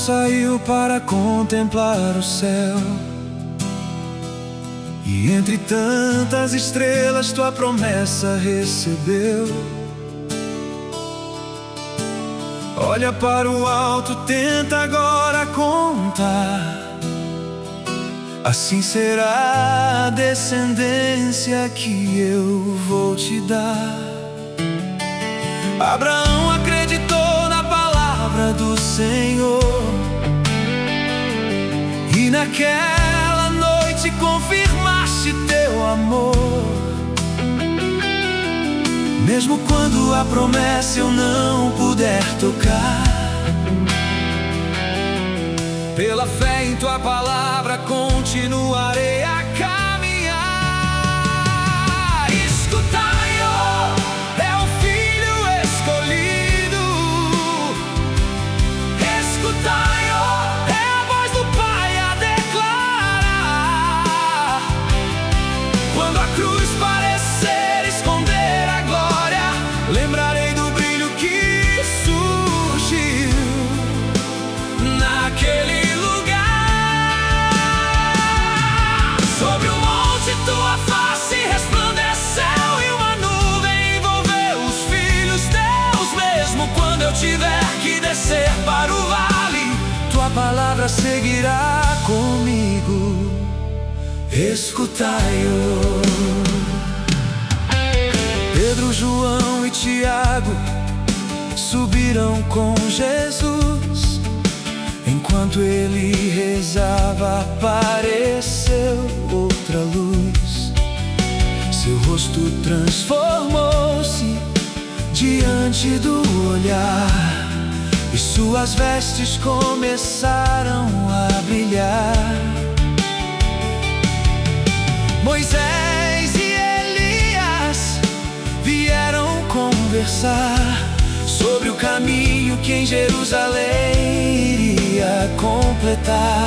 saiu para contemplar o céu, e entre tantas estrelas tua promessa recebeu. Olha para o alto, tenta agora contar. Assim será a descendência que eu vou te dar. Abraão acreditou na palavra do Senhor, e naquela noite confirmaste teu amor. Mesmo quando a promessa eu não puder tocar, pela fé em tua palavra continuarei a caminhar. Escutai-o, é o filho escolhido. Escutai-o, é a voz do Pai a declarar. Quando a cruz parecer esconder a glória, lembrarei do brilho que surgiu naquele lugar. Sobre o monte tua face resplandeceu, e uma nuvem envolveu os filhos teus. Mesmo quando eu tiver que descer para o vale, tua palavra seguirá comigo. Escutai-o. Pedro, João e Tiago subiram com Jesus. Enquanto ele rezava, apareceu outra luz. Seu rosto transformou-se diante do olhar, e suas vestes começaram a brilhar. Moisés e Elias vieram conversar sobre o caminho que em Jerusalém iria completar.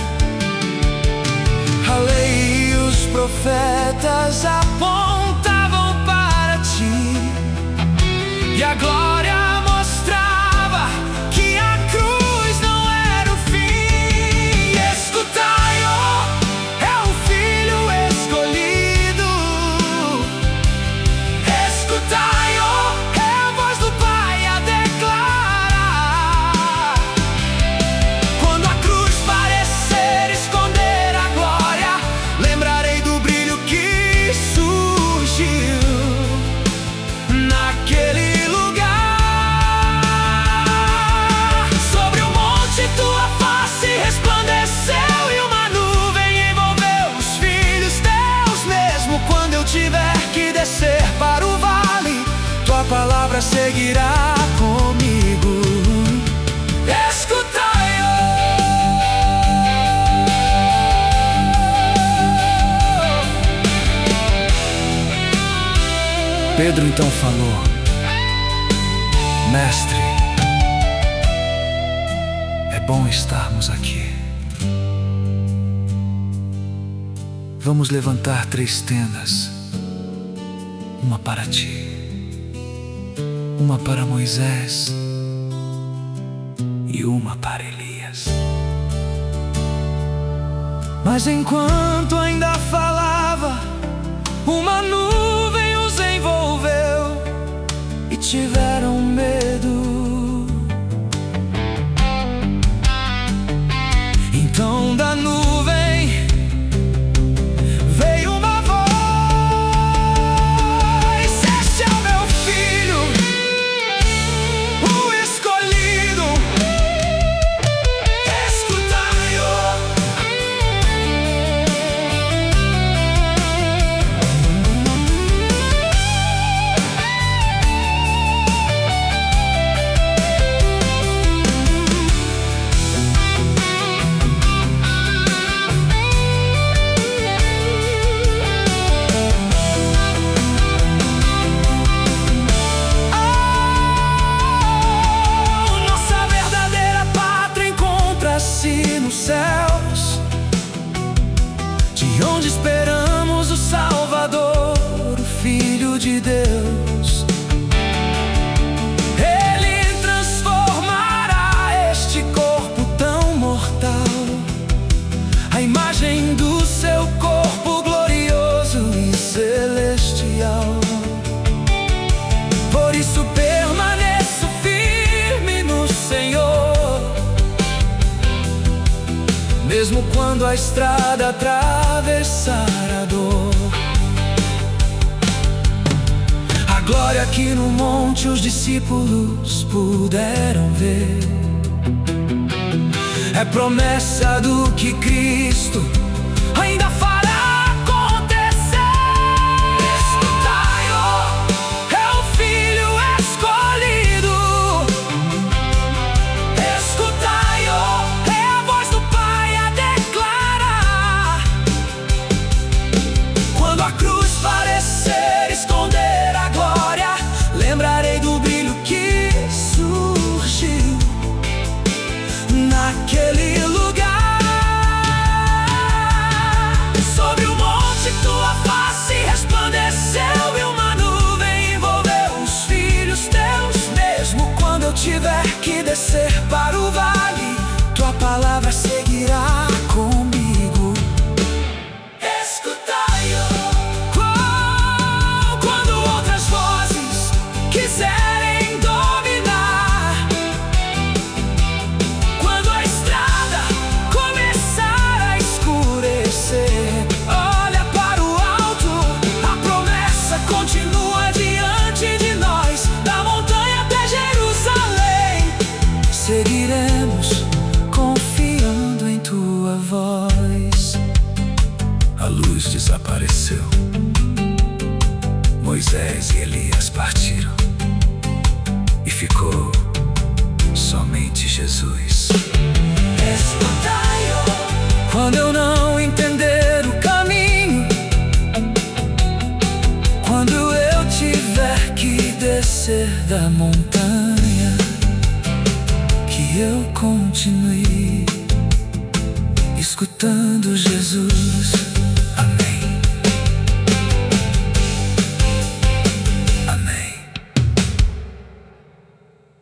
A lei e os profetas apontavam para ti, e a glória mostrava que a cruz não era o fim. Escutai-o, é o filho escolhido. Escutai-o, é a voz do Pai a declarar. Quando a cruz parecer esconder a glória, lembrarei do brilho que surgiu naquele lugar. Sobre o monte tua face resplandeceu, e uma nuvem envolveu os filhos teus. Mesmo quando eu tiver que descer para o vale, tua palavra seguirá comigo. Escutai-o. Pedro então falou: Mestre, é bom estarmos aqui. Vamos levantar 3 tendas: uma para ti, uma para Moisés e uma para Elias. Mas enquanto ainda falava, uma nuvem os envolveu e tiveram medo. Então da nuvem veio uma voz: este é o meu filho, o escolhido. Escutai-o. Nos céus, de onde esperamos o Salvador, o Filho de Deus. Ele transformará este corpo tão mesmo quando a estrada atravessar a dor. A glória que no monte os discípulos puderam ver é promessa do que Cristo ainda fará acontecer. Escutai-o, é o Filho escolhido. Escutai-o, é a voz do Pai a declarar. Quando a cruz parecer esconder a glória, lembrarei do brilho que surgiu naquele lugar. Sobre o monte tua face resplandeceu e uma nuvem envolveu os filhos teus. Mesmo quando eu tiver que descer para o vale, tua palavra seguirá comigo. Escutai-o. Quando outras vozes quiserem dominar, quando a estrada começar a escurecer, olha para o alto, a promessa continua diante de nós. Da montanha até Jerusalém, seguiremos confiando em tua voz. A luz desapareceu, Moisés e Elias partiram e ficou somente Jesus. Escutai-o. Quando eu não entender o caminho, quando eu tiver que descer da montanha, que eu continue escutando Jesus.